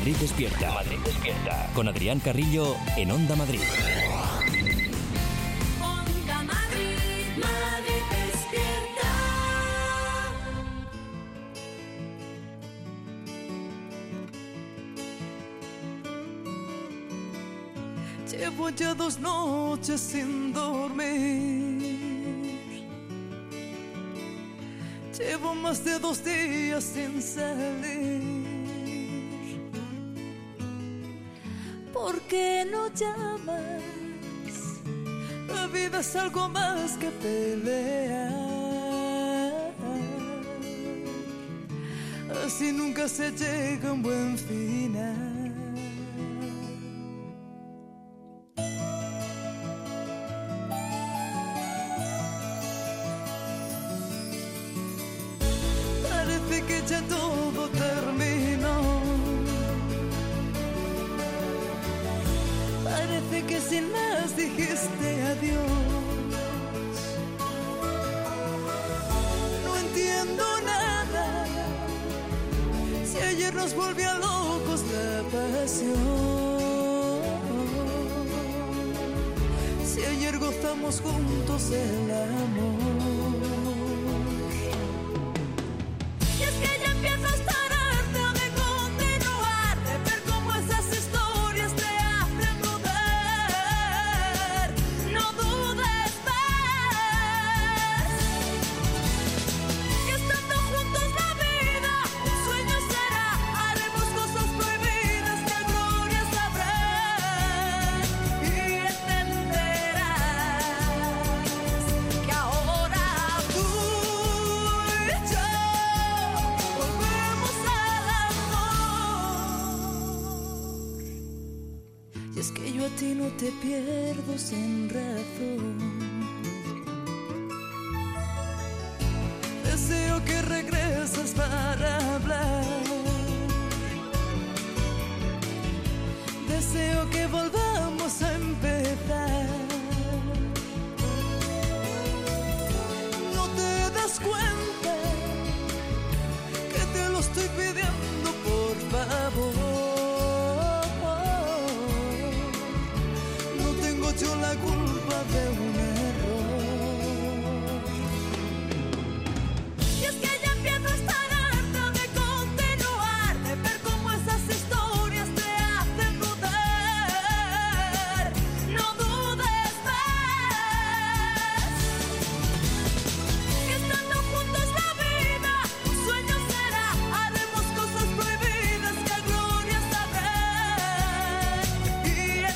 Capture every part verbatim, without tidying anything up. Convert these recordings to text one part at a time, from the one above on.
Madrid Despierta. Madrid Despierta. Con Adrián Carrillo en Onda Madrid. Onda Madrid, Madrid Despierta. Llevo ya dos noches sin dormir. Llevo más de dos días sin salir. ¿Por qué no llamas? La vida es algo más que pelear. Así nunca se llega a un buen final. Que ya todo terminó. Parece que sin más dijiste adiós. No entiendo nada. Si ayer nos volvió locos la pasión. Si ayer gozamos juntos el amor. No te pierdo sin razón. Deseo que regreses para hablar. Deseo que volvamos a empezar. No te das cuenta que te lo estoy pidiendo, por favor. Yo la culpa de un error. Y es que ya empiezo a estar harta de continuar, de ver cómo esas historias te hacen dudar. No dudes más, que estando juntos la vida un sueño será. Haremos cosas prohibidas que a gloria sabrán. Y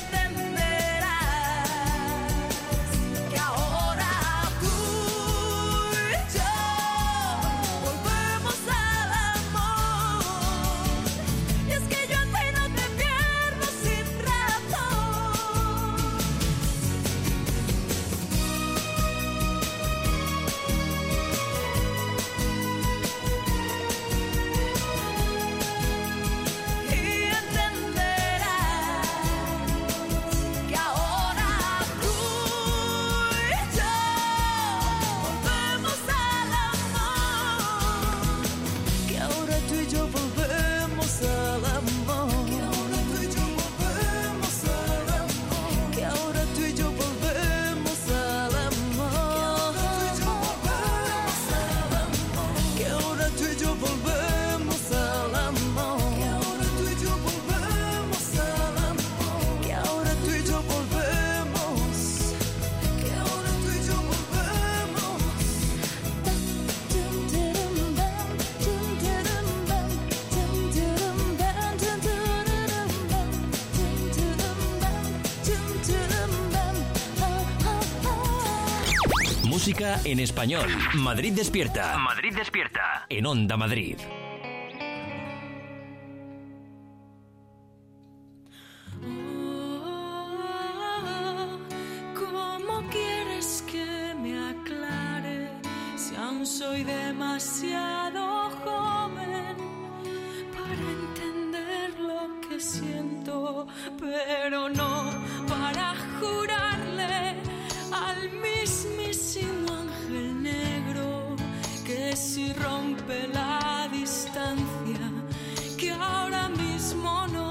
Música en español. Madrid Despierta. Madrid Despierta. En Onda Madrid. ¿Cómo quieres que me aclare si aún soy demasiado joven para entender lo que siento, pero no para jurarle al mismísimo ángel negro que si rompe la distancia, que ahora mismo no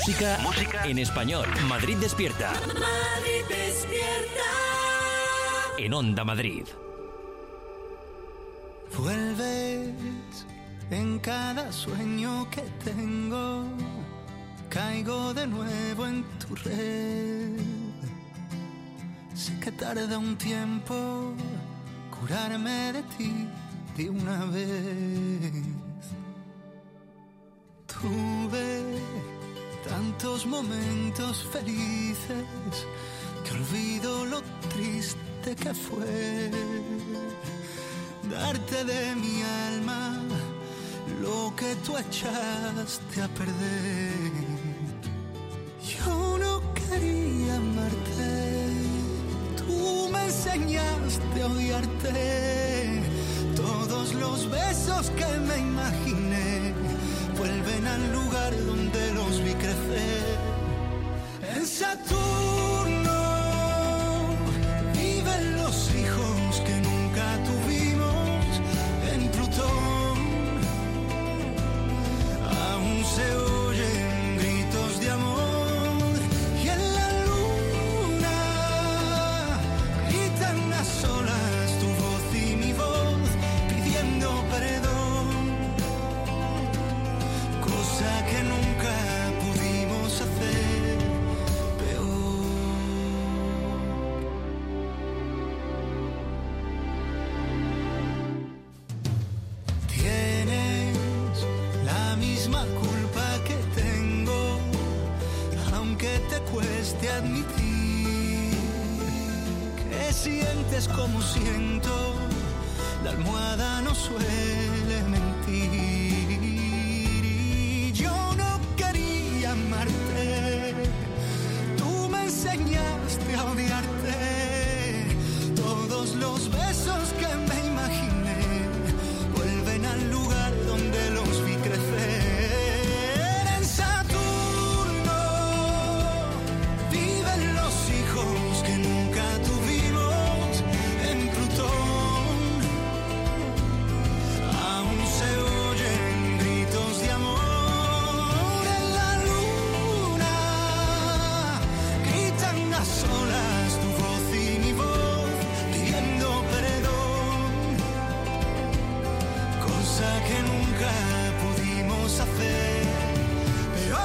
Música, música en español. Madrid despierta. Madrid despierta. En Onda Madrid. Vuelves en cada sueño que tengo. Caigo de nuevo en tu red. Sé que tarda un tiempo curarme de ti de una vez. Tuve tantos momentos felices que olvido lo triste que fue darte de mi alma lo que tú echaste a perder. Yo no quería amarte, tú me enseñaste a odiarte. Todos los besos que me imaginé vuelven al lugar donde los vi crecer. En Saturno viven los hijos que nunca tuvimos. En Plutón aún se oyen gritos de amor. Y en la luna gritan a solas tu voz y mi voz pidiendo perdón, cosa que nunca pudimos hacer peor. Tienes la misma culpa que tengo, aunque te cueste admitir que sientes como siento. La almohada no suele mentir. Y yo no quería amarte, tú me enseñaste a odiarte. Todos los besos que me imaginé vuelven al lugar donde los vi crecer. En Saturno viven los hijos que nunca tuvimos. En Plutón aún se oyen gritos de amor. En la luna gritan a solas tu voz y mi voz pidiendo perdón, cosa que nunca pudimos hacer. Pero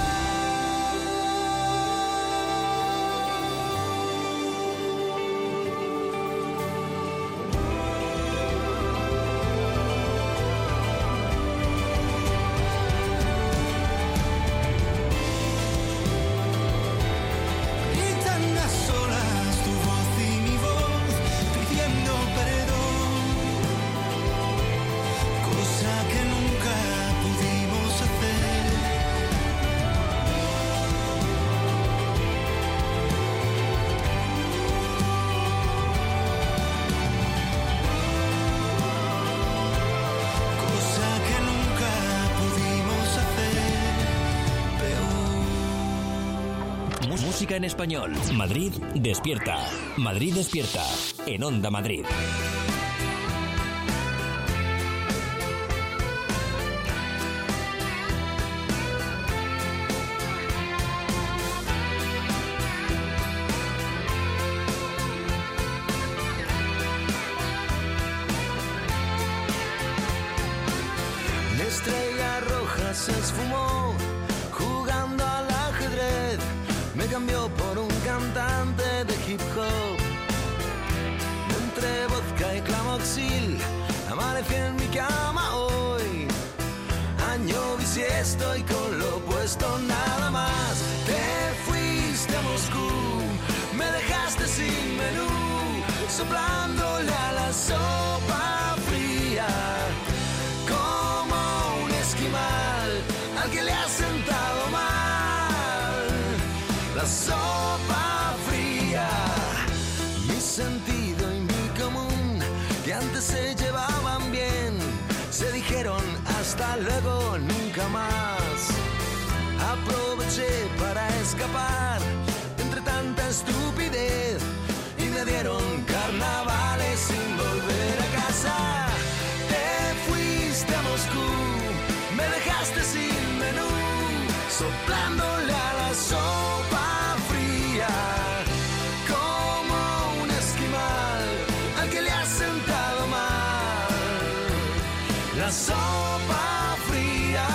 gritan a solas tu voz y mi voz pidiendo perdón, cosa que nunca pudimos hacer. Cosa que nunca pudimos hacer peor. Mú- Música en español. Madrid despierta. Madrid despierta. En Onda Madrid. Mi estrella roja se esfumó jugando al ajedrez. Me cambió por un cantante de hip hop. Entre vodka y clamoxil amanecí en mi cama hoy. Año bisiesto y con lo opuesto nada más. Te fuiste a Moscú, me dejaste sin menú, soplándole a la sopa fría, como un esquimal al que le ha sentado mal la sopa fría. Mi sentido y mi común, que antes se llevaban bien, se dijeron hasta luego, nunca más. Aproveché para escapar entre tanta estupidez y me dieron carnavales sin volver a casa. Te fuiste a Moscú, me dejaste sin menú, soplándole la sopa fría.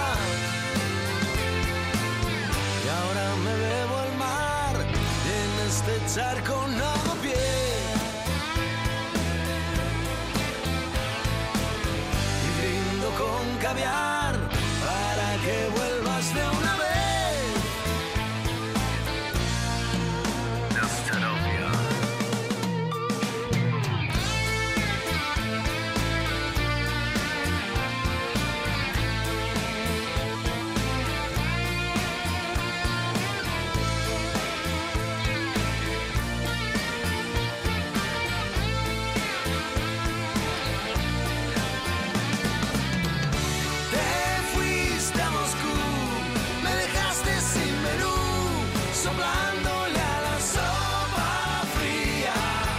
Y ahora me bebo al mar en este charco nado pie. Y brindo con caviar para que vuelvas de una vez. Soplándole a la sopa fría,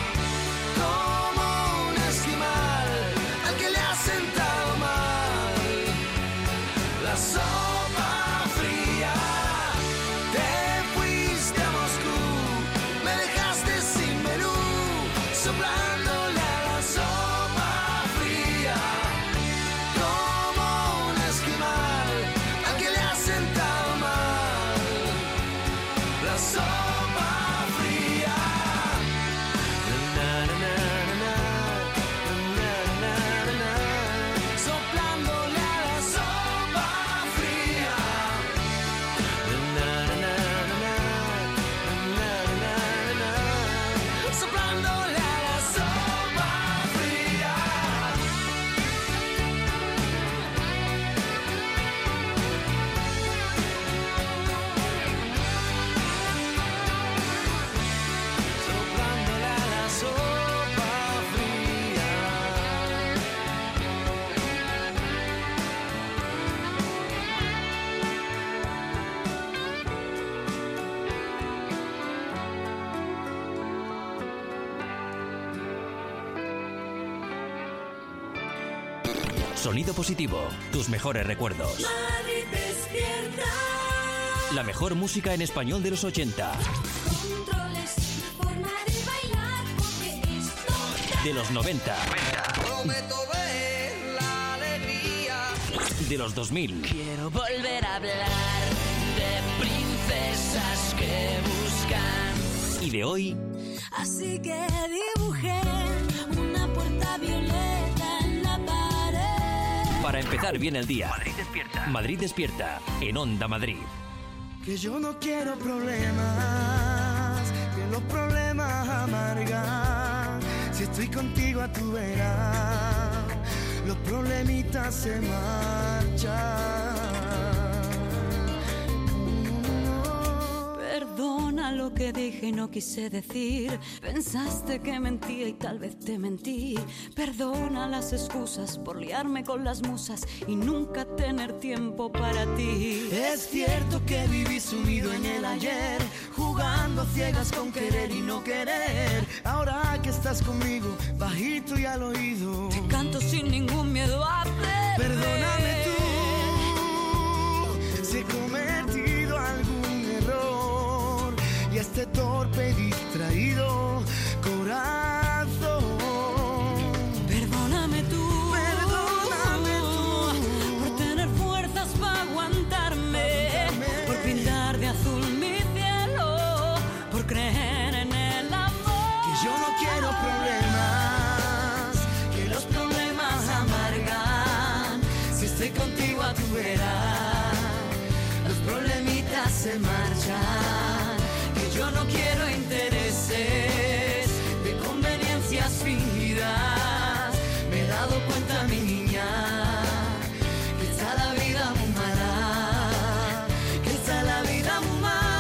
como un esquimal al que le ha sentado mal la sopa fría. Te fuiste a Moscú, me dejaste sin menú, soplándole a la sopa fría, como un esquimal al que le ha sentado mal la sopa fría. Na, na, na, na, na, na, na, na. Soplándole a la sopa fría. Na, na, na, na, na, na, na. Soplándole a la sopa fría. Soplándole a la sopa fría. Sonido Positivo, tus mejores recuerdos. Madrid despierta. La mejor música en español de los ochenta, Controles, forma de bailar, porque esto de los noventa, Prometo ver la alegría. de los dos mil Quiero volver a hablar de princesas que buscan. y de hoy. Así que dibujé una puerta violeta en la pared. Para empezar bien el día. Madrid despierta. Madrid despierta en Onda Madrid. Que yo no quiero problemas, que los problemas amargan. Si estoy contigo a tu vera, los problemitas se marchan. Perdona lo que dije y no quise decir. Pensaste que mentía y tal vez te mentí. Perdona las excusas por liarme con las musas y nunca tener tiempo para ti. Es cierto que viví sumido en el ayer, jugando a ciegas con querer y no querer. Ahora que estás conmigo, bajito y al oído, Te canto sin ningún miedo a perder. perdóname tú si he cometido algún error y este torpe y distraído corazón. Perdóname tú, Perdóname tú por tener fuerzas para aguantarme, Aguantarme. por pintar de azul mi cielo, por creer en el amor. que yo no quiero problemas, que los problemas amargan. Si estoy contigo a tu vera, los problemitas se marchan. Que yo no quiero intereses de conveniencias fingidas. Me he dado cuenta, mi niña, que está la vida muy mala, que está la vida muy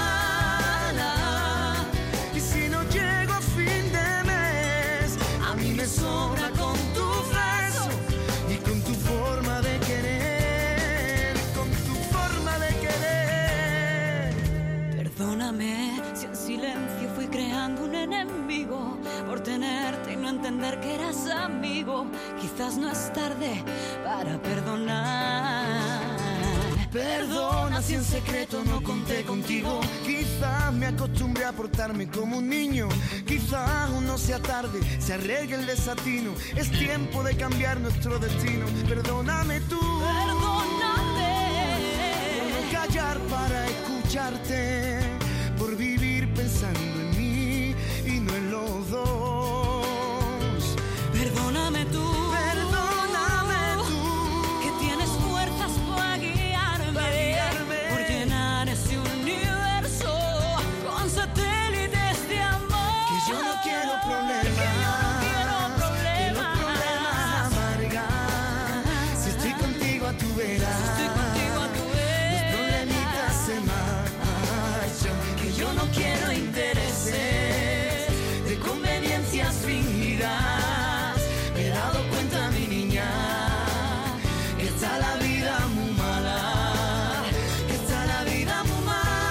mala. Y si no llego a fin de mes, a mí me sobra con tu beso y con tu forma de querer, con tu forma de querer. Perdóname si en silencio fui creando un enemigo por tenerte y no entender que eras amigo. Quizás no es tarde para perdonar. Perdona si en secreto no conté contigo. Quizás me acostumbré a portarme como un niño. Quizás aún no sea tarde, se arregle el desatino. Es tiempo de cambiar nuestro destino. Perdóname tú. Perdóname. Por no callar para escucharte. Por vivir pensando en mí y no en los dos. Perdóname tú. Perdóname tú. Que tienes fuerzas para guiarme, Para guiarme. por llenar ese universo con satélites de amor. Que yo no quiero problemas. Que yo no quiero Que los problemas. problemas amargan. Si estoy contigo a tu vera. Estoy contigo a tu Los vera. problemitas se marchan. Que yo no quiero intereses de conveniencias fingidas. Me he dado cuenta, mi niña, que está la vida muy mala. Que está la vida muy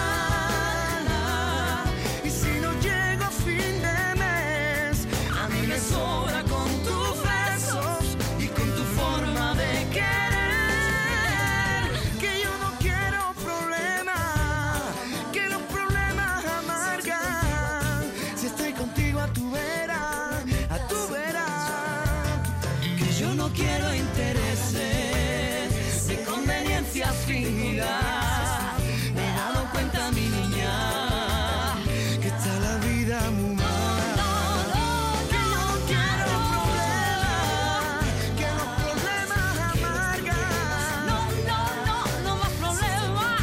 mala. Y si no llego a fin de mes, a mí me sobra con tus besos y con tu forma de querer. Que yo no quiero problemas, que los problemas amargan. Si estoy contigo a tu vera, a tu vera. Que yo no quiero intereses de conveniencias fingidas. Me he dado cuenta, mi niña, que está la vida muy mala. Que yo no quiero problemas, que los problemas amargan. No, no, no, no más problemas.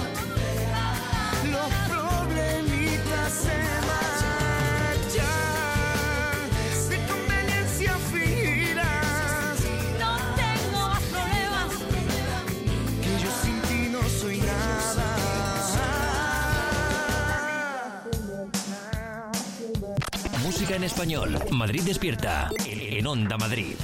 Los problemitas se marchan de conveniencias fingidas. No tengo más problemas. Que yo sin ti no soy nada. Música en español. Madrid Despierta. En Onda Madrid.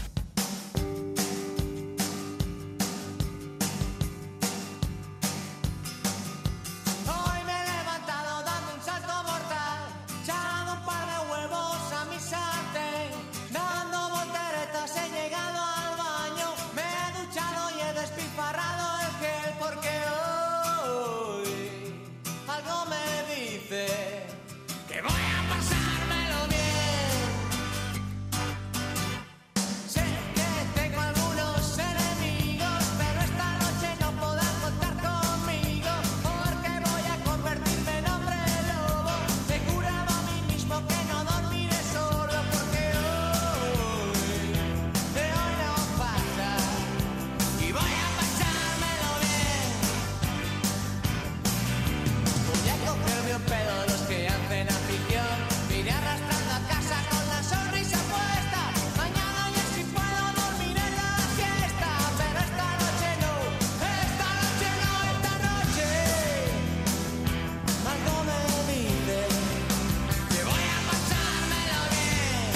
Hoy me he levantado dando un salto mortal, echando un par de huevos a mi sartén, dando volteretas he llegado al baño, me he duchado y he despilfarrado el gel porque hoy algo me dice que voy a pasármelo bien. Sé que tengo algunos enemigos, pero esta noche no podrán contar conmigo, porque voy a convertirme en hombre lobo. Me he curado a mí mismo que no dormiré solo, porque hoy, de hoy no pasa, y voy a pasármelo bien. Voy a cogerme un pedo de los que hacen afición, me iré arrastrando a casa con la sonrisa puesta. Mañana ya sí puedo dormir en la siesta, pero esta noche no, esta noche no, esta noche algo me dice que voy a pasármelo bien.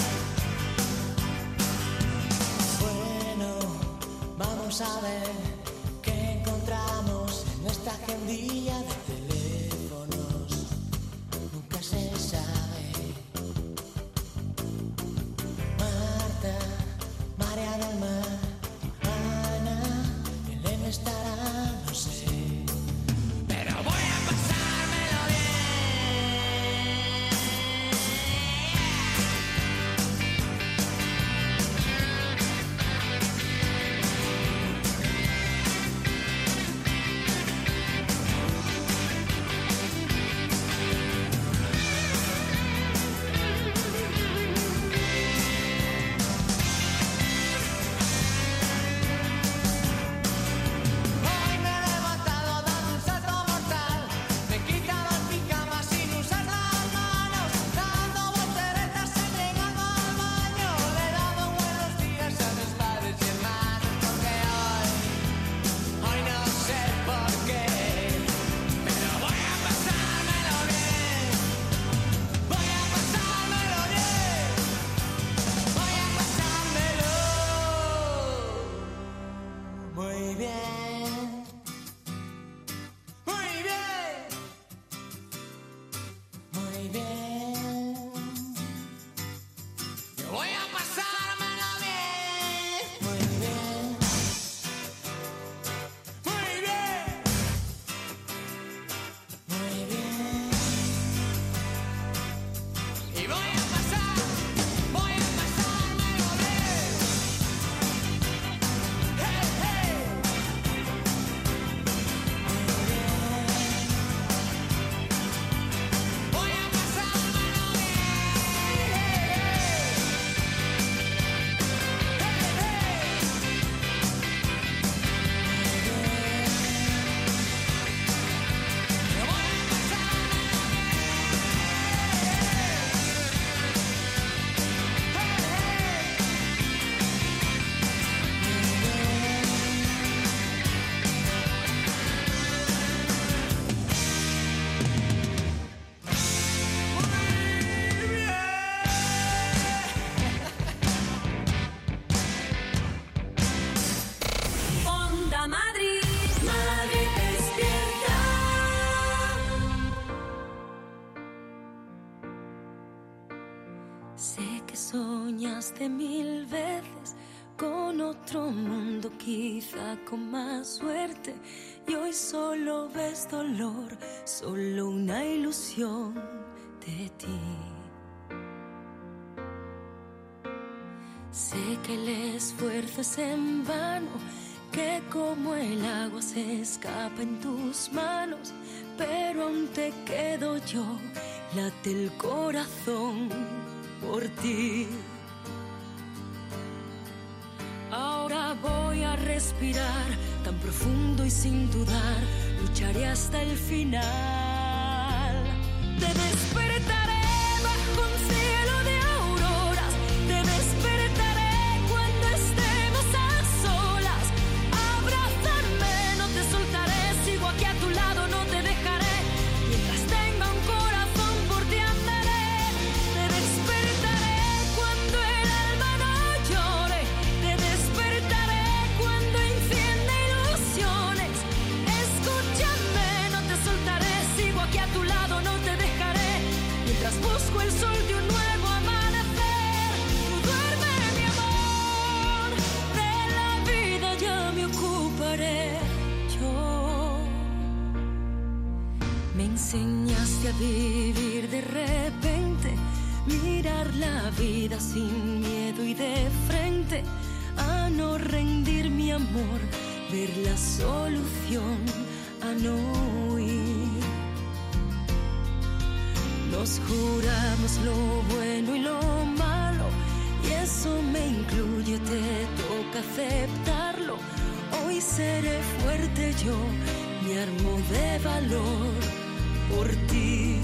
Bueno, vamos a ver qué encontramos en nuestra agendilla de teléfonos. Nunca se sabe. Marta, María del Mar, Ana, Elena estará, no sé. Pero voy a pasármelo bien. más de mil veces con otro mundo, quizá con más suerte. Y hoy solo ves dolor, solo una ilusión de ti. Sé que el esfuerzo es en vano, que como el agua se escapa en tus manos, pero aún te quedo yo, late el corazón por ti. Ahora voy a respirar tan profundo y sin dudar, lucharé hasta el final. Te despertaré bajo un cielo de auroras, te despertaré cuando estemos a solas. Abrázame, no te soltaré, sigo aquí a tu lado, no te dejaré. Mientras tenga un corazón por ti andaré. Te despertaré cuando el alma no llore, te despertaré cuando encienda ilusiones. Escúchame, no te soltaré, sigo aquí a tu lado, no te dejaré. Mientras busco el sol de un nuevo amanecer. Tú duerme, mi amor, de la vida ya me ocuparé yo. Me enseñaste a vivir de repente, mirar la vida sin miedo y de frente, a no rendir mi amor, ver la solución, a no huir. Nos juramos lo bueno y lo malo, y eso me incluye, te toca aceptarlo. Hoy seré fuerte yo, me armo de valor por ti.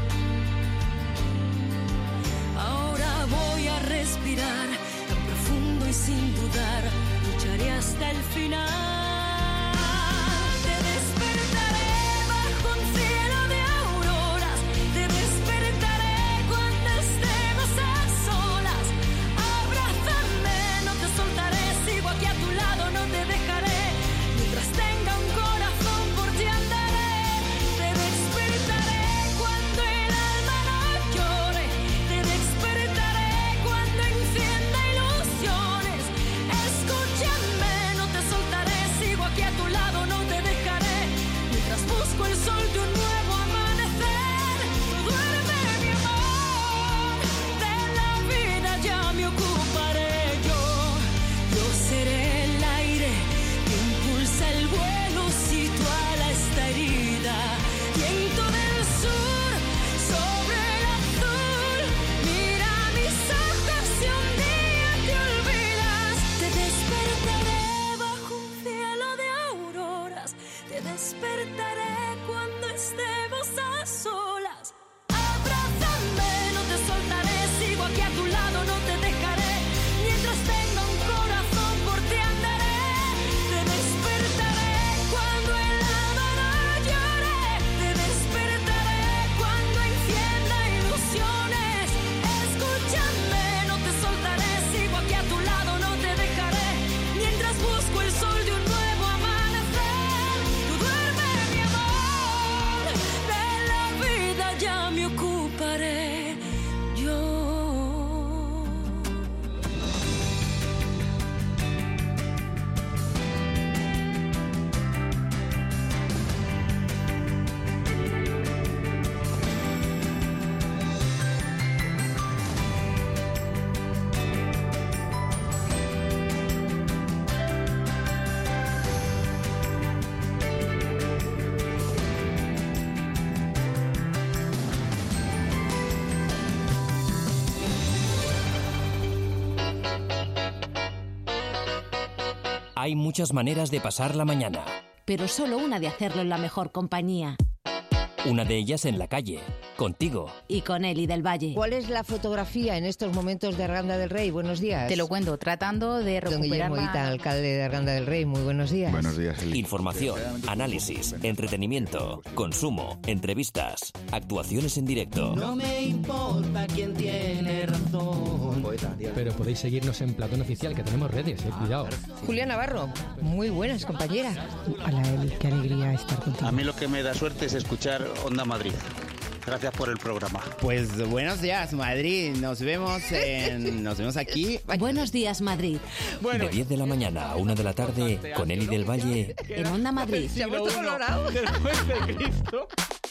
Ahora voy a respirar tan profundo y sin dudar, lucharé hasta el final. Te despertaré bajo un cielo de auroras, te despertaré cuando estemos a solas. Abrázame, no te soltaré, sigo aquí a tu lado, no te dejaré. Mientras tenga un corazón por ti andaré. Te despertaré cuando el alma no llore, te despertaré cuando encienda ilusiones. Escúchame, no te soltaré, sigo aquí a tu lado, no te dejaré. Mientras busco el sol de un nuevo amanecer. Tú duerme, mi amor, de la vida ya me ocuparé yo. Yo seré el aire que impulsa el vuelo, sitúala esta herida. Viento del sur sobre el azul, mira mis ojos si un día te olvidas. Te despertaré bajo un cielo de auroras, te despertaré cuando estemos a solas. Abrázame, no te soltaré, sigo aquí a tu lado, no te dejaré. Mientras tenga un corazón por ti andaré. Te despertaré cuando el alma no llore, te despertaré cuando encienda ilusiones. Escúchame, no te soltaré, sigo aquí a tu lado, no te dejaré. Mientras busco el sol de un nuevo amanecer. Tú duerme, mi amor, de la vida ya me ocuparé yo. Hay muchas maneras de pasar la mañana. Pero solo una de hacerlo en la mejor compañía. Una de ellas en la calle, contigo. Y con Eli del Valle. ¿Cuál es la fotografía en estos momentos de Arganda del Rey? Buenos días. Te lo cuento, tratando de Don recuperar Guillermo la... Ita, alcalde de Arganda del Rey, muy buenos días. Buenos días, Eli. Información, análisis, entretenimiento, consumo, entrevistas, actuaciones en directo. No me importa quién tiene razón. Pero podéis seguirnos en Platón Oficial, que tenemos redes, eh, cuidado. Julián Navarro, muy buenas, compañera. Hola, Eli, qué alegría estar contigo. A mí lo que me da suerte es escuchar Onda Madrid. Gracias por el programa. Pues buenos días, Madrid. Nos vemos en, nos vemos aquí. Buenos días, Madrid. Bueno, de diez de la mañana a una de la tarde, con Eli del Valle. En Onda Madrid. Se ha puesto colorado. Después de Cristo.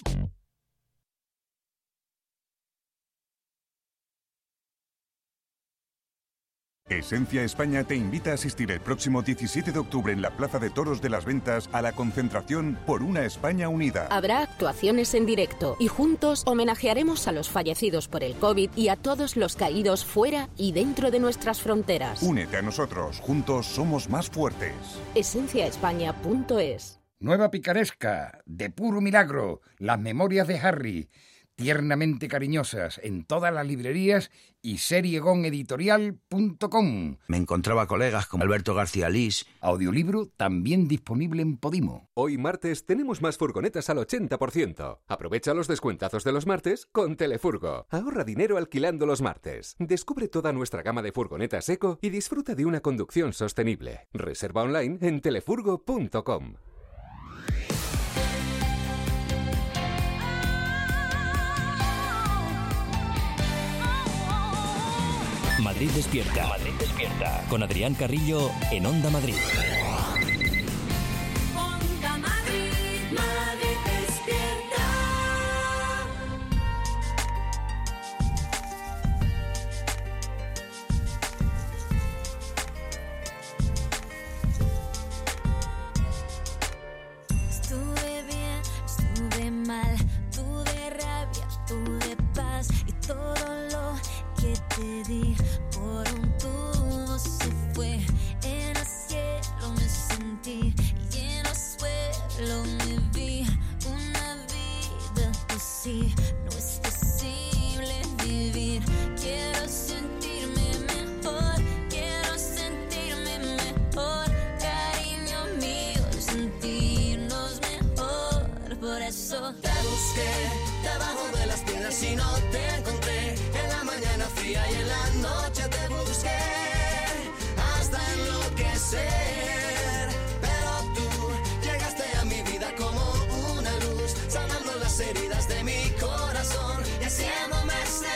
Esencia España te invita a asistir el próximo diecisiete de octubre en la Plaza de Toros de las Ventas a la concentración por una España unida. Habrá actuaciones en directo y juntos homenajearemos a los fallecidos por el COVID y a todos los caídos fuera y dentro de nuestras fronteras. Únete a nosotros, juntos somos más fuertes. esencia españa punto es. Nueva picaresca, de puro milagro, las memorias de Harry, tiernamente cariñosas en todas las librerías y seriegon editorial punto com. Me encontraba colegas como Alberto García Lís. Audiolibro también disponible en Podimo. Hoy martes tenemos más furgonetas al ochenta por ciento. Aprovecha los descuentazos de los martes con Telefurgo. Ahorra dinero alquilando los martes. Descubre toda nuestra gama de furgonetas eco y disfruta de una conducción sostenible. Reserva online en telefurgo punto com. Madrid despierta. Madrid despierta. Con Adrián Carrillo en Onda Madrid. Onda Madrid, Madrid despierta. Estuve bien, estuve mal, tuve rabia, tuve paz y todo lo que te di por un tubo se fue. En el cielo me sentí y en el suelo me vi. Una vida así no es posible vivir. Quiero sentirme mejor, quiero sentirme mejor, cariño mío, sentirnos mejor. Por eso te busqué debajo de las piedras y no te encontré. En la mañana fría y en la noche te busqué hasta enloquecer. Pero tú llegaste a mi vida como una luz, sanando las heridas de mi corazón y haciéndome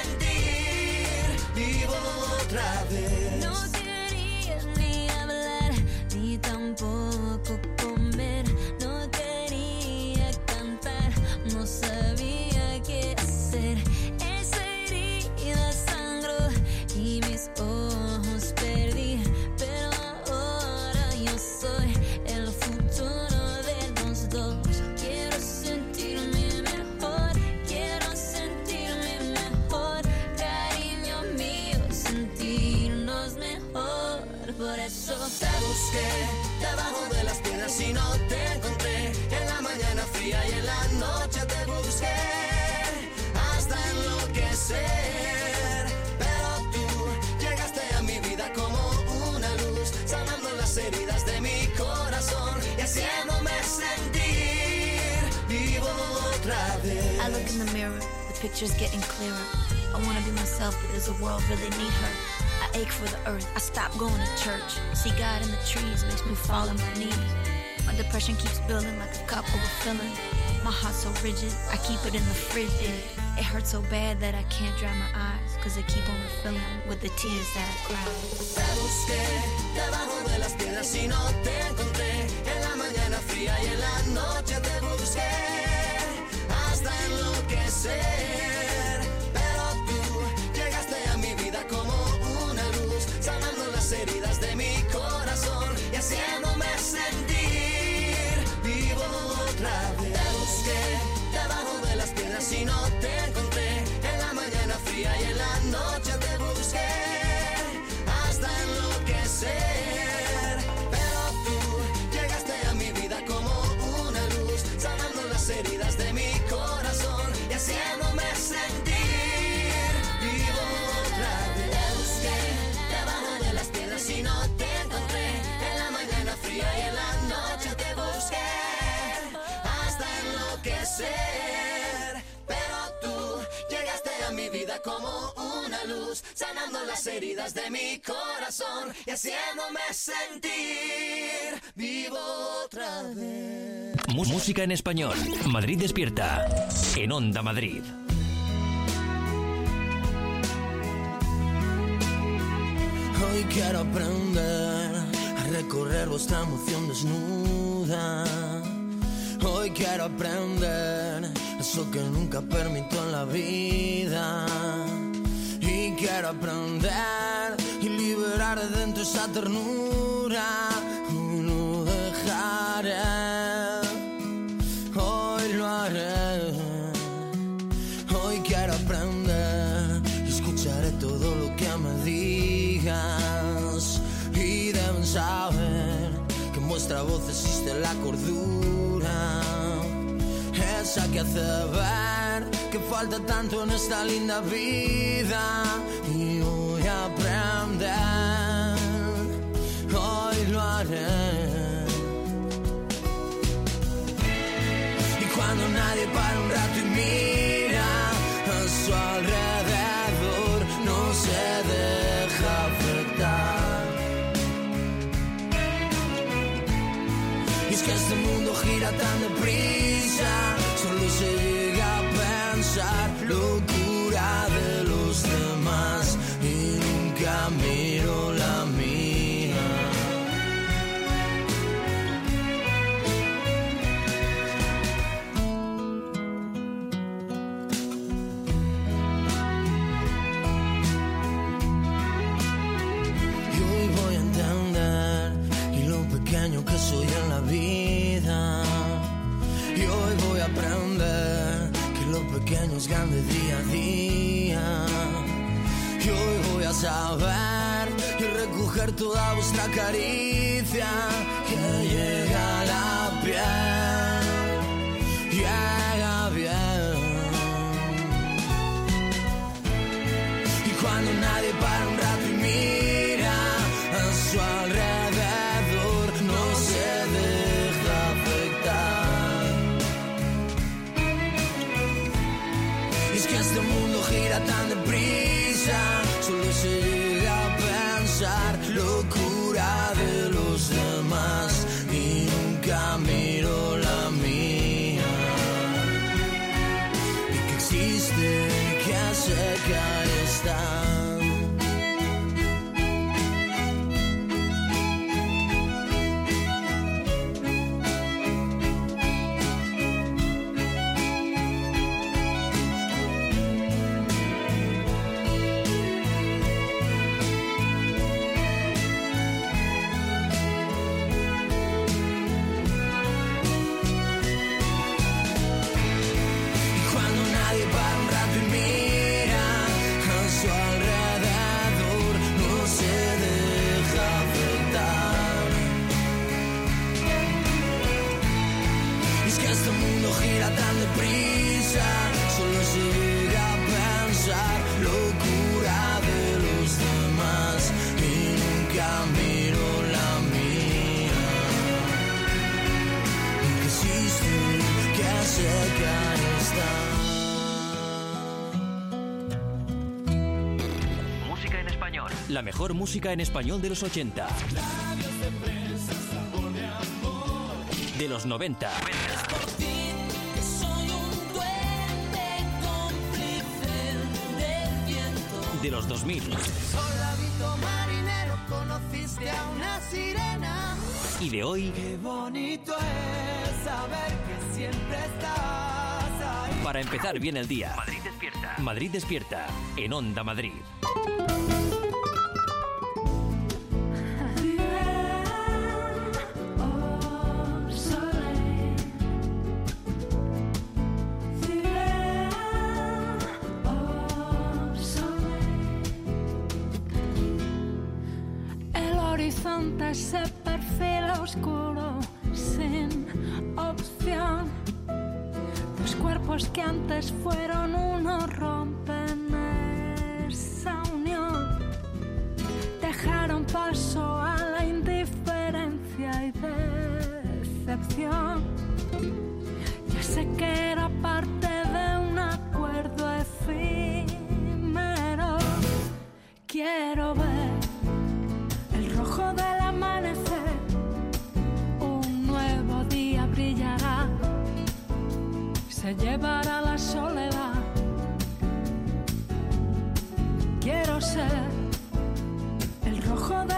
sentir vivo otra vez. no quería ni hablar, ni tampoco comer. No quería cantar, no sabía qué hacer. Esa herida sangró y mis ojos perdí. Pero ahora yo soy el futuro de los dos. Quiero sentirme mejor, quiero sentirme mejor, cariño mío, sentirnos mejor. Por eso te busqué debajo de las piedras y no te encontré. En la mañana fría y en la noche te busqué hasta enloquecer. Pero tú llegaste a mi vida como una luz, sanando las heridas de mi corazón y haciéndome sentir vivo otra vez. I look in the mirror, the picture's getting clearer. I wanna be myself, but does the world really need her? I ache for the earth, I stop going to church. See God in the trees makes me fall on my knees. My depression keeps building like a cup overfilling. My heart's so rigid, I keep it in the fridge. It hurts so bad that I can't dry my eyes, cause they keep on refilling with the tears that I cry. Te busqué debajo de las piedras y no te encontré. En la mañana fría y en la noche te busqué hasta enloquecer. Pero tú llegaste a mi vida como una luz, sanando las heridas de mi corazón y haciéndome sentir vivo otra vez. Te busqué debajo de las piedras y no te encontré. En la mañana fría y en la noche te busqué hasta enloquecer. Pero tú llegaste a mi vida como una luz, sanando las heridas de mi corazón y haciéndome sentir vivo otra vez. Te busqué debajo de las piedras y no te encontré. En la mañana fría y en la noche te busqué hasta enloquecer. Pero tú llegaste a mi vida como una luz, sanando las heridas de mi corazón y haciéndome sentir vivo otra vez. Música en español. Madrid despierta. En Onda Madrid. quiero aprender a recorrer vuestra emoción desnuda. Hoy quiero aprender eso que nunca permito en la vida. Y quiero aprender y liberar de dentro esa ternura. Y no dejaré, hoy lo haré. Hoy quiero aprender y escucharé todo lo que me digas. Y deben saber que en vuestra voz existe la cordura, esa que hace ver que falta tanto en esta linda vida. Y voy a aprender, hoy lo haré. Y cuando nadie para un rato y mira a su alrededor, no se deja afectar. Y es que este mundo gira tan deprisa, solo se llega a pensar locura de los demás y nunca miro la mía. Y hoy voy a entender y lo pequeño que soy en la vida. Y hoy voy a aprender que lo pequeño es grande día a día. Y hoy voy a saber y recoger toda vuestra caricia que llega a la piel, llega bien. Y cuando nadie para un rato y mira a su alrededor, no se deja afectar. Y es que este mundo gira tan deprisa, solo se llega a pensar locura de los demás y nunca miro la mía. Y que existe, que sé que ahí está. Gira tan deprisa, solo se llega a pensar locura de los demás y nunca miro la mía. Y que existe, que sé que ahí está. Música en español. La mejor música en español de los ochenta. De los noventa. De los dos mil. Soldadito marinero, conociste a una sirena. Y de hoy. Qué bonito es saber que siempre estás ahí. Para empezar bien el día. Madrid despierta. Madrid despierta. En Onda Madrid. Se perfila oscuro, sin opción. Dos cuerpos que antes fueron uno rompen esa unión. Dejaron paso a la indiferencia y decepción. Ya sé que era parte de un acuerdo efímero. Quiero ver el rojo del amanecer, un nuevo día brillará, se llevará la soledad. Quiero ser el rojo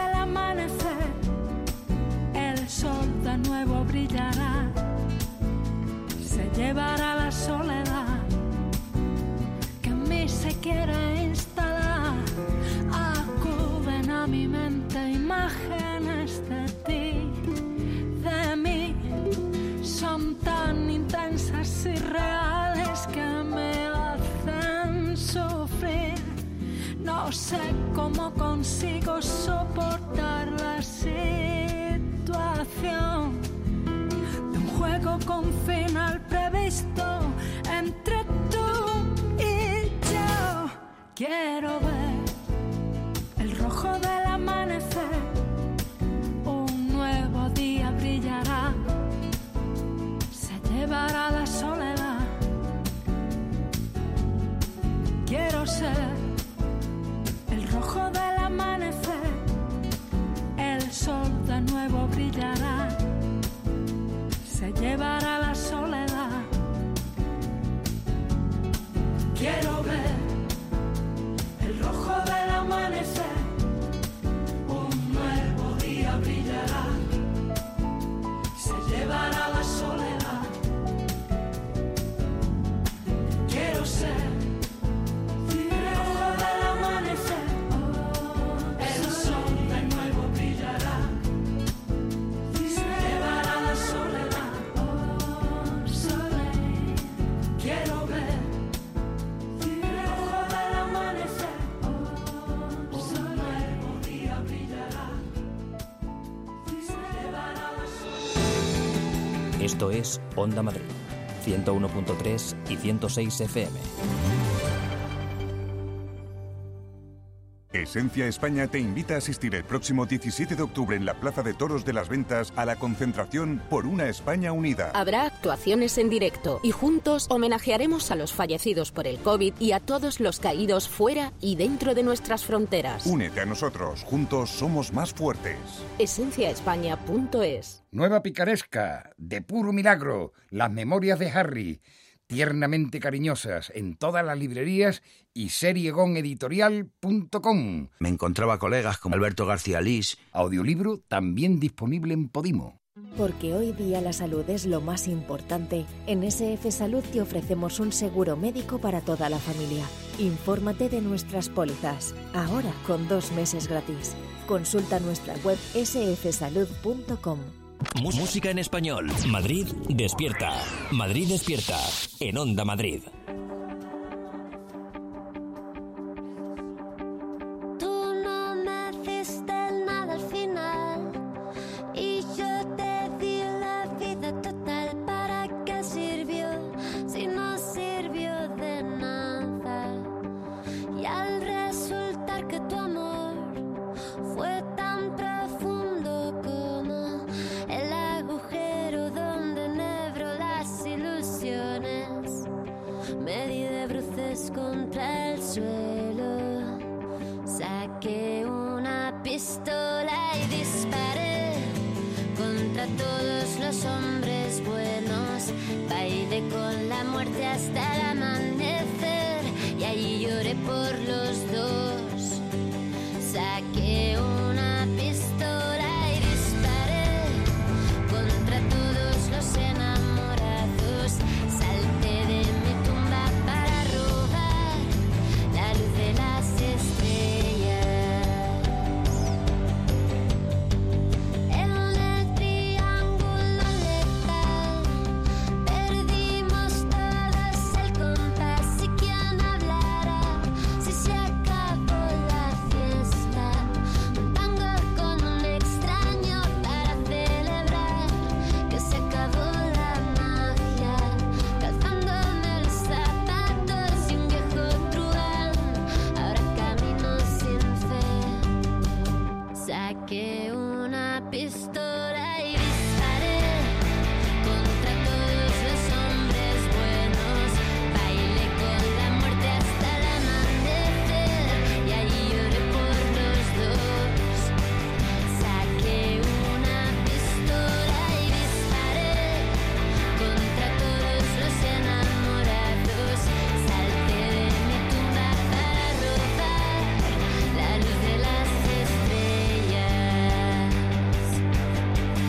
quiere instalar. Acuden a mi mente imágenes de ti, de mí. Son tan intensas y reales que me hacen sufrir. No sé cómo consigo soportar la situación de un juego con final previsto entre tú y yo. Quiero ver el rojo del amanecer, un nuevo día brillará, se llevará la soledad. Quiero ser el rojo del amanecer, el sol de nuevo brillará, se llevará la soledad. Quiero ver el rojo del amanecer, un nuevo día brillará, se llevará la soledad. Quiero ser Esto es Onda Madrid, ciento uno punto tres y ciento seis F M. Esencia España te invita a asistir el próximo diecisiete de octubre en la Plaza de Toros de las Ventas a la concentración por una España unida. Habrá actuaciones en directo y juntos homenajearemos a los fallecidos por el COVID y a todos los caídos fuera y dentro de nuestras fronteras. Únete a nosotros, juntos somos más fuertes. esencia españa punto es. Nueva picaresca, de puro milagro, las memorias de Harry, tiernamente cariñosas en todas las librerías y seriegon editorial punto com. Me encontraba colegas como Alberto García Lís. Audiolibro también disponible en Podimo. Porque hoy día la salud es lo más importante, en S F Salud te ofrecemos un seguro médico para toda la familia. Infórmate de nuestras pólizas, ahora con dos meses gratis. Consulta nuestra web ese efe salud punto com. Música en español. Madrid despierta. Madrid despierta. En Onda Madrid. Tú no me diste nada al final y yo te di la vida total. ¿Para qué sirvió si no sirvió de nada? Y al resultar que tu amor fue tan profundo como el agujero donde enhebro las ilusiones, me di de bruces contra el suelo, saqué una pistola y disparé contra todos los hombres buenos, bailé con la muerte hasta el amanecer y allí lloré por los dos, saqué una pistola y disparé contra todos los enamorados, salté de mi tumba para robar la luz de las estrellas. En el triángulo letal perdimos todos el compás y quién hablará si se acabó la fiesta. Un tango con un extraño para celebrar que se acabó la magia, calzándome los zapatos y un viejo truán. Ahora camino sin fe, saqué una pistola y disparé contra todos los hombres buenos, bailé con la muerte hasta el amanecer y allí lloré por los dos, saqué una pistola y disparé contra todos los enamorados, salté de mi tumba para robar la luz de las estrellas.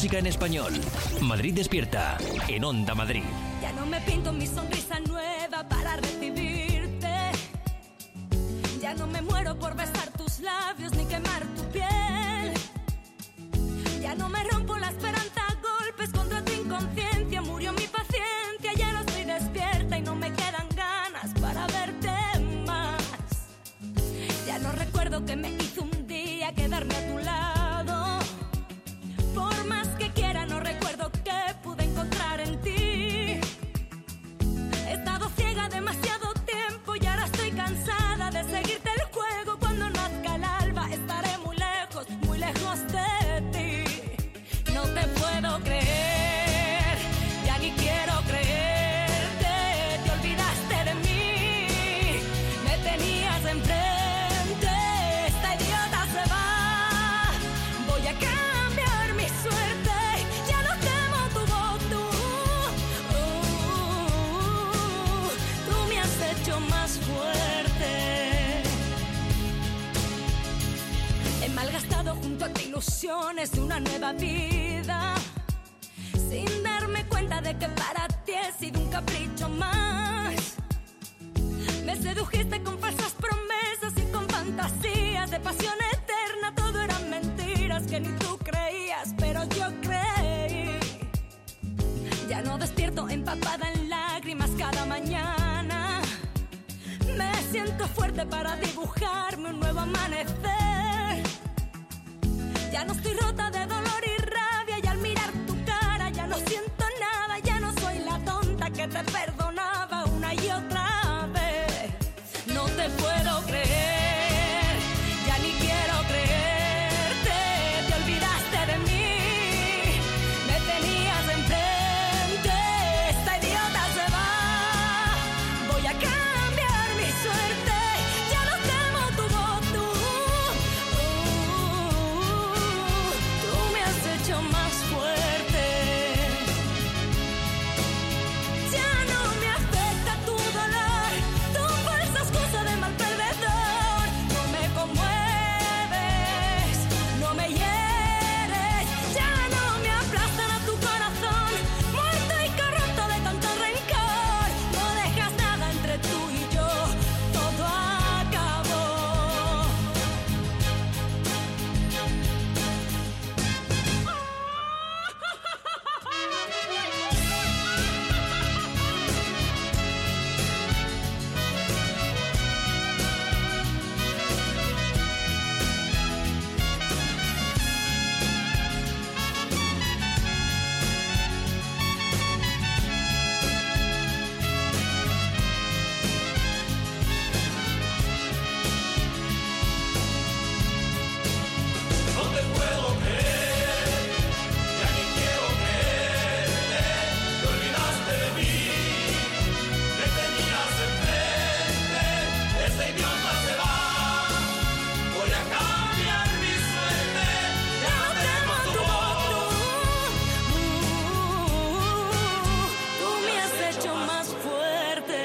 Música en español. Madrid despierta. En Onda Madrid. Ya no me pinto mi sonrisa nueva para recibirte. Ya no me muero por besar tus labios ni quemar tu piel. Ya no me rompo la esperanza a golpes contra tu inconsciencia. Murió mi paciencia, ya no estoy despierta y no me quedan ganas para verte más. Ya no recuerdo que me hizo un día quedarme a tu lado. Por más que quiera no recuerdo qué pude encontrar en ti. He estado ciega demasiado tiempo y ahora estoy cansada de seguirte el juego. Cuando nazca el alba estaré muy lejos, muy lejos de ti. No te puedo creer, ya ni quiero creerte. Te olvidaste de mí, me tenías enfrente. Esta idiota se va, voy a cambiar mi suerte. Ya no temo tu voz, tú. Uh, tú me has hecho más fuerte. He malgastado junto a ti ilusiones de una nueva vida, sin darme cuenta de que para ti he sido un capricho más. Me sedujiste con falsas promesas y con fantasías de pasión eterna. Todo eran mentiras que ni tú creías, pero yo creí. Ya no despierto empapada en lágrimas cada mañana. Me siento fuerte para dibujarme un nuevo amanecer. Ya no estoy rota de dolor y rabia y al mirar tu cara ya no siento nada. Ya no soy la tonta que te perdonaba una y otra vez. No te puedo creer, ya ni quiero creerte. Te olvidaste de mí, me tenías enfrente. Esta idiota se va, voy a cambiar mi suerte. Ya no temo tu voz, tú. Uh, tú me has hecho más fuerte. Ya no me afecta tu dolor, tu falsa excusa de mal perdedor. No me conmueves, no me hieres. Ya no me aplastan a tu corazón, muerto y corrupto de tanto rencor. No dejas nada entre tú y yo, todo acabó. No te puedo creer, ya ni quiero creerte. Te olvidaste de mí, me tenías enfrente. Ese idiota se va, voy a cambiar mi suerte. Ya no temo tu voz. Tú me has hecho más fuerte.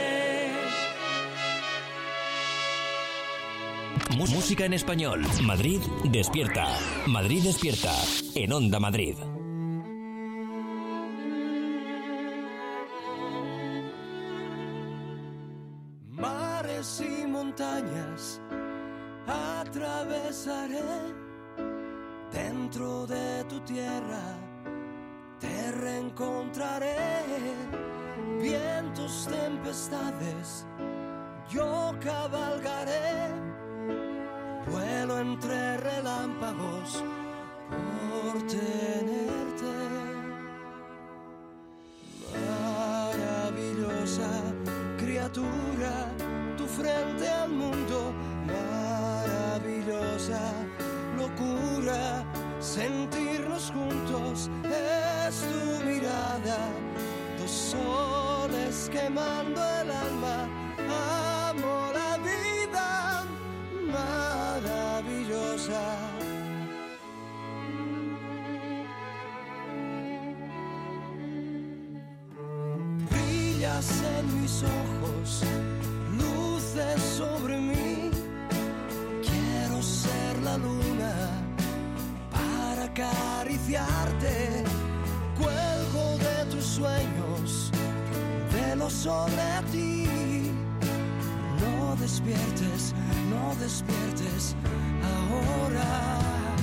Mu- Música en español. Madrid despierta. Madrid despierta. En Onda Madrid. Mares y montañas atravesaré dentro de tu tierra, te reencontraré. Vientos, tempestades, yo cabalgaré, vuelo entre relámpagos por tenerte. Maravillosa criatura, tu frente al mundo, maravillosa locura, sentirnos juntos, es tu mirada, dos soles quemando el alma, amo la vida, maravillosa. Brillas en mis ojos, luces sobre mí, quiero ser la luna para acariciarte. Cuelgo de tus sueños, velo sobre ti. No despiertes, no despiertes ahora.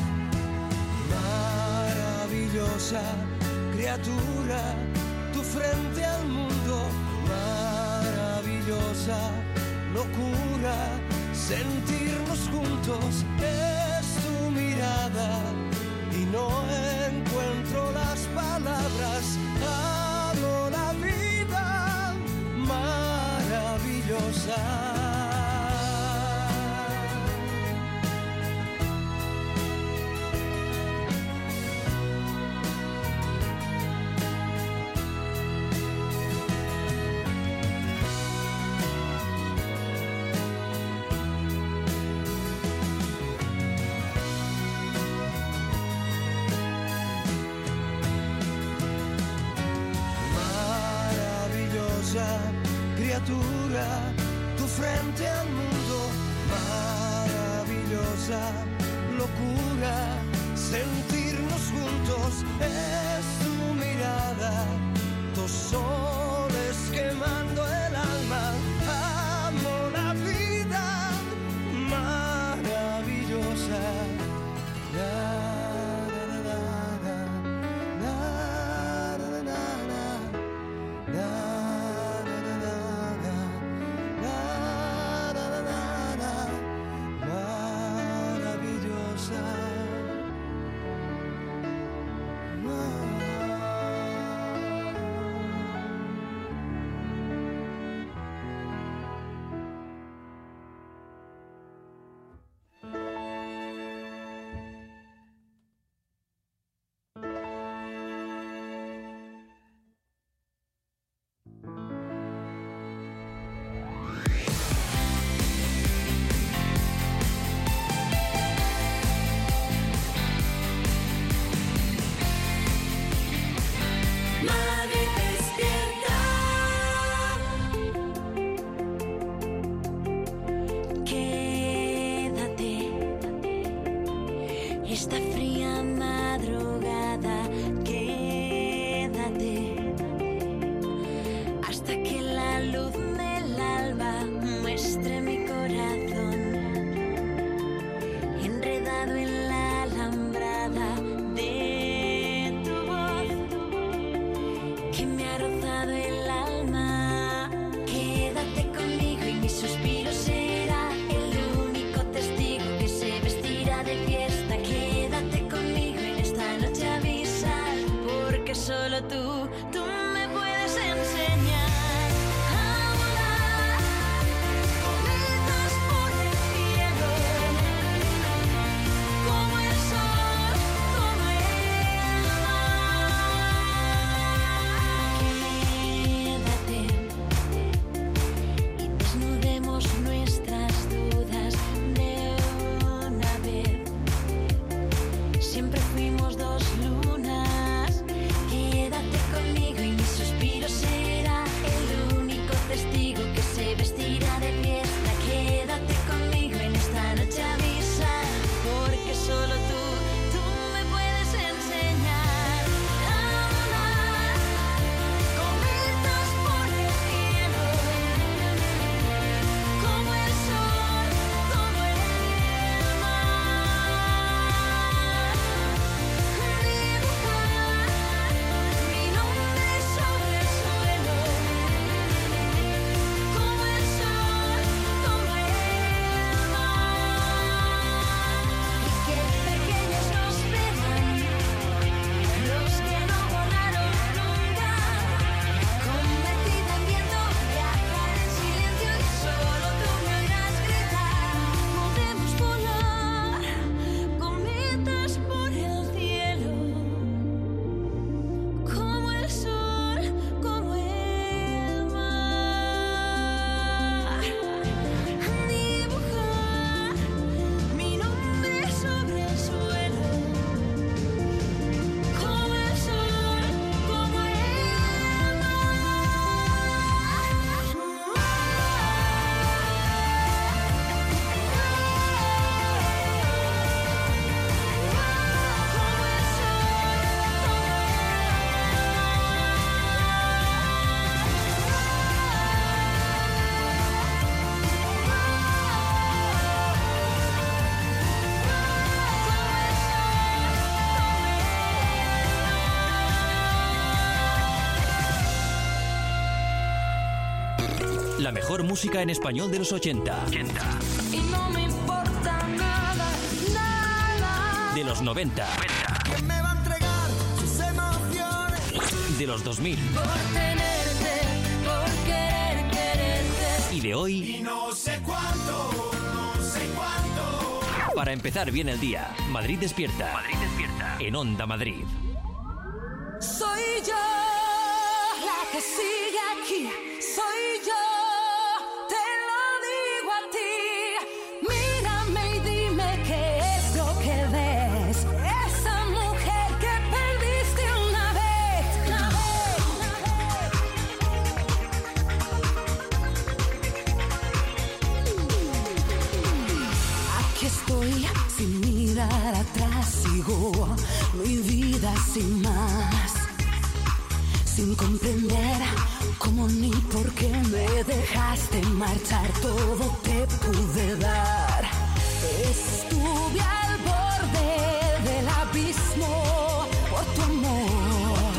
Maravillosa criatura, tu frente al mundo. Maravillosa locura, sentirnos juntos. Es tu mirada y no encuentro las palabras. Amo la vida maravillosa. Criatura, tu frente al mundo. Maravillosa locura, sentirnos juntos. Es tu mirada, dos soles quemando el alma. Amo la vida maravillosa. La, solo tú, tú me puedes enseñar a volar cometas por el cielo, como el sol, como el mar. Quédate y desnudemos nuestras dudas de una vez. Siempre fuimos dos lunas. Quédate con La mejor música en español de los ochenta. Y no me importa nada, nada. De los noventa. ¿Quién me va a entregar sus emociones? De los dos mil. Por tenerte, por querer quererte. Y de hoy. Y no sé cuánto, no sé cuánto. Para empezar bien el día, Madrid despierta. Madrid despierta. En Onda Madrid. Soy yo la que sigue aquí, soy yo, te lo digo a ti. Mírame y dime qué es lo que ves. Esa mujer que perdiste una vez, una vez. Aquí estoy sin mirar atrás, sigo mi vida sin más, sin comprender cómo ni por qué me dejaste marchar. Todo te pude dar. Estuve al borde del abismo por tu amor.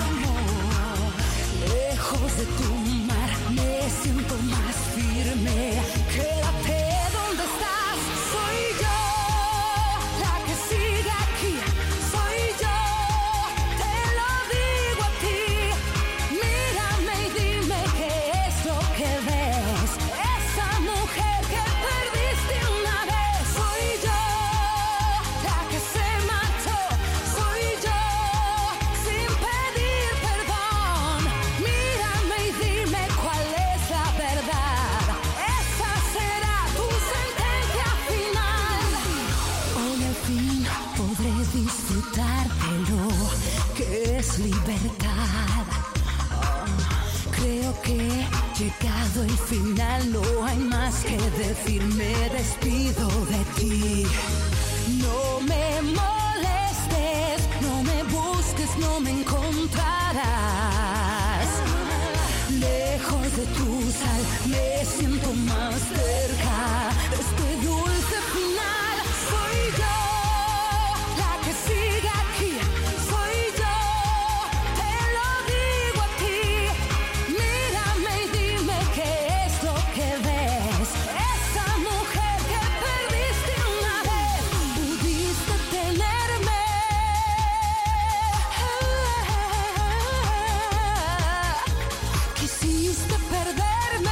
Lejos de tu mar me siento más firme. Quédate donde estás. Soy yo la que sigue aquí. Soy yo, te lo digo a ti. Mírame y dime qué es lo que ves. Esa mujer que perdiste una vez. Soy yo la que se marchó. Soy yo sin pedir perdón. Mírame y dime cuál es la verdad. Esa será tu sentencia final. Hoy al fin podré disfrutar de lo que es libertad. Oh, creo que llegado el final no hay más que decir. Me despido de ti. No me molestes, no me busques, no me encontrarás. Lejos de tu sal me siento más cerca de este dulce final. Soy yo la que sigue aquí. Soy yo, te lo digo a ti. Mírame y dime qué es lo que ves. Esa mujer que perdiste una vez. Pudiste tenerme. Quisiste perderme.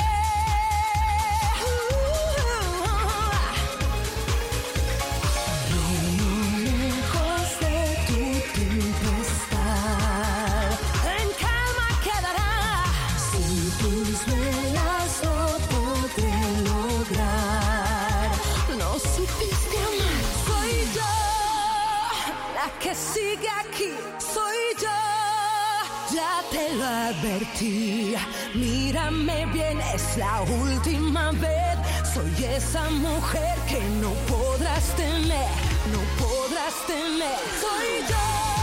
Lejos de tu tempestad, en calma quedará. Sin tus velas no podré lograr. No supiste amar. Soy yo la que sigue aquí. Soy yo, ya te lo advertí. Mírame bien, es la última vez. Soy esa mujer que no podrás tener, no podrás tener. Soy yo.